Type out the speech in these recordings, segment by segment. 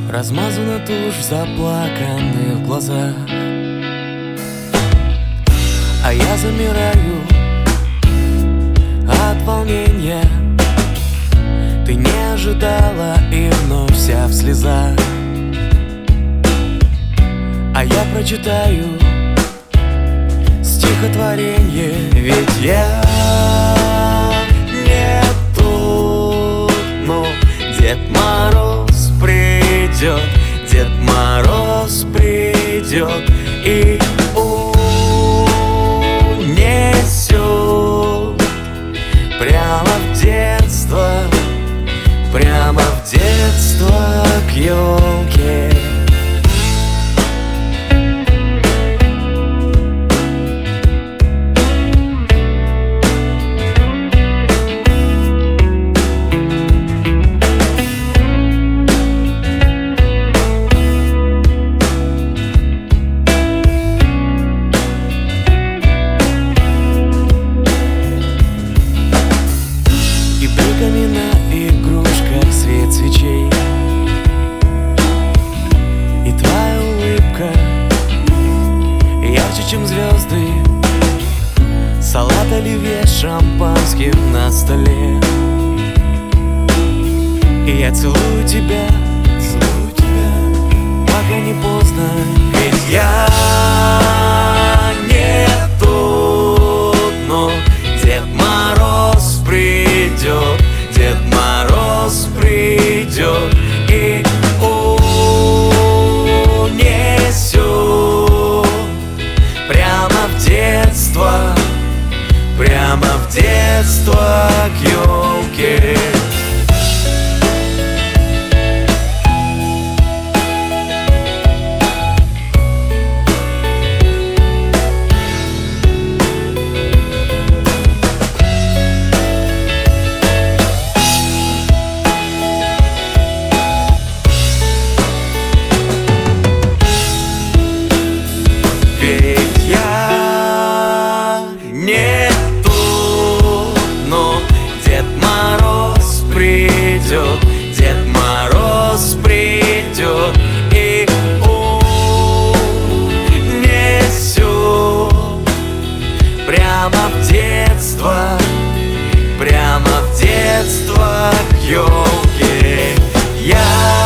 Размазана тушь в заплаканных глазах, а я замираю от волнения. Ты не ожидала и вновь вся в слезах, а я прочитаю стихотворение. Ведь я не тут, но Дед Мороз придет, Дед Мороз придет и унесет прямо в детство, прямо в детство к елке. На игрушках свет свечей, и твоя улыбка ярче, чем звезды. Салат оливье с шампанским на столе, и я целую тебя, пока не поздно. Ведь я не тут, но Дед Мороз придет, Дед Мороз придет и унесет прямо в детство, прямо в детство к елке. Ведь я не тут, но Дед Мороз придет, Дед Мороз придет и унесет прямо в детство, прямо в детство к елке. Я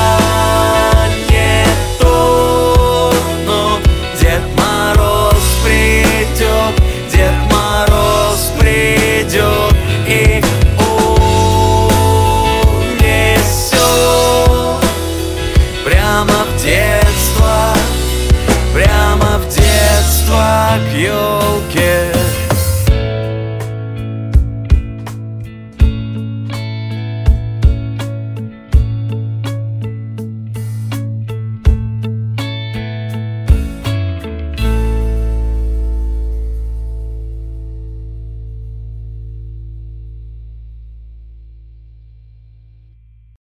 Дед Мороз придет и унесет прямо в детство, прямо в детство к елке.